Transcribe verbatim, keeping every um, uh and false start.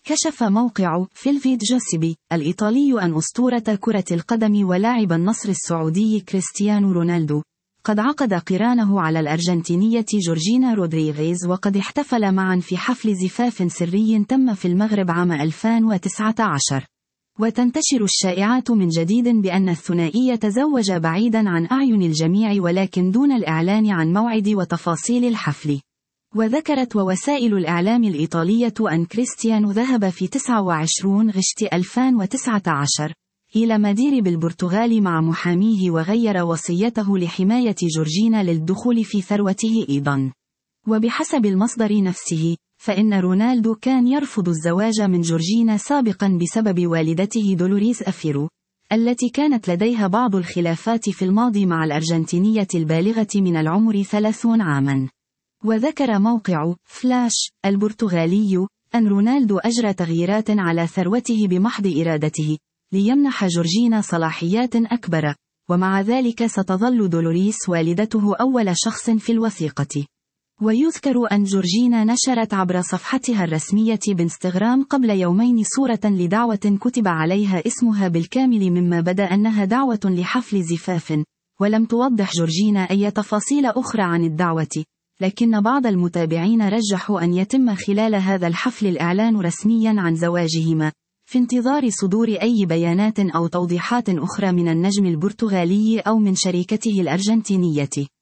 كشف موقع فيلفيد جوسيبي الإيطالي أن أسطورة كرة القدم ولاعب النصر السعودي كريستيانو رونالدو قد عقد قرانه على الأرجنتينية جورجينا رودريغيز، وقد احتفل معا في حفل زفاف سري تم في المغرب عام ألفين وتسعة عشر. وتنتشر الشائعات من جديد بأن الثنائي تزوج بعيدا عن أعين الجميع، ولكن دون الإعلان عن موعد وتفاصيل الحفل. وذكرت ووسائل الإعلام الإيطالية أن كريستيانو ذهب في تسعة وعشرين غشت ألفين وتسعة عشر إلى مادير بالبرتغال مع محاميه، وغير وصيته لحماية جورجينا للدخول في ثروته أيضا. وبحسب المصدر نفسه، فإن رونالدو كان يرفض الزواج من جورجينا سابقا بسبب والدته دولوريز أفيرو، التي كانت لديها بعض الخلافات في الماضي مع الأرجنتينية البالغة من العمر ثلاثين عاما. وذكر موقع فلاش البرتغالي أن رونالدو أجرى تغييرات على ثروته بمحض إرادته ليمنح جورجينا صلاحيات أكبر، ومع ذلك ستظل دولوريس والدته أول شخص في الوثيقة. ويذكر أن جورجينا نشرت عبر صفحتها الرسمية بإنستغرام قبل يومين صورة لدعوة كتب عليها اسمها بالكامل، مما بدا أنها دعوة لحفل زفاف، ولم توضح جورجينا أي تفاصيل أخرى عن الدعوة، لكن بعض المتابعين رجحوا أن يتم خلال هذا الحفل الإعلان رسميا عن زواجهما، في انتظار صدور أي بيانات أو توضيحات أخرى من النجم البرتغالي أو من شركته الأرجنتينية.